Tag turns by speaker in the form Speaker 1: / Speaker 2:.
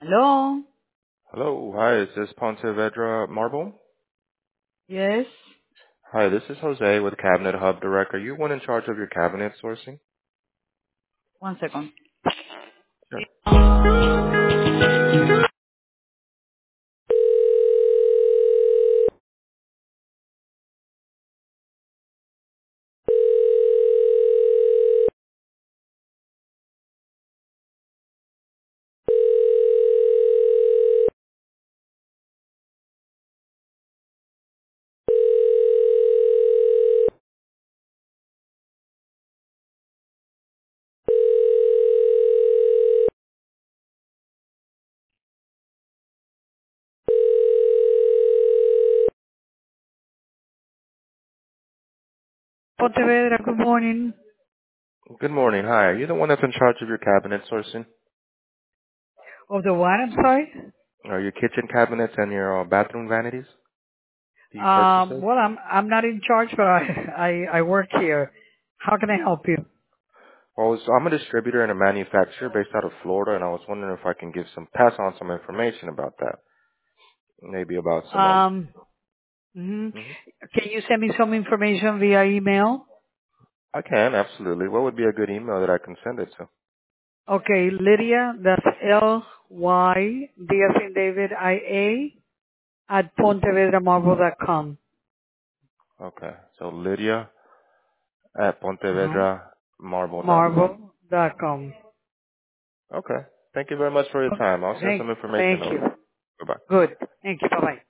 Speaker 1: Hello?
Speaker 2: Hello. Hi, is this Pontevedra Marble?
Speaker 1: Yes?
Speaker 2: Hi, this is Jose with Cabinet Hub Direct. Are you one in charge of your cabinet sourcing?
Speaker 1: One second.
Speaker 2: Sure.
Speaker 1: Pontevedra, good morning.
Speaker 2: Good morning. Hi, are you the one that's in charge of your cabinet sourcing?
Speaker 1: Of the what, I'm sorry?
Speaker 2: Are your kitchen cabinets and your bathroom vanities? Do you purchase those?
Speaker 1: Well, I'm not in charge, but I work here. How can I help you?
Speaker 2: Well, I'm a distributor and a manufacturer based out of Florida, and I was wondering if I can pass on some information about that. Maybe about some,
Speaker 1: Um, mhm.
Speaker 2: mhm.
Speaker 1: Can you send me some information via email?
Speaker 2: I can, absolutely. What would be a good email that I can send it to?
Speaker 1: Okay, Lydia, that's L-Y, D as in David, I-A, at pontevedramarble.com.
Speaker 2: Okay, so Lydia at
Speaker 1: Uh-huh.
Speaker 2: pontevedramarble.com.
Speaker 1: Marble.com.
Speaker 2: Okay. Thank you very much for your time. I'll send some information
Speaker 1: Thank you.
Speaker 2: over. Bye-bye.
Speaker 1: Good. Thank you. Bye-bye.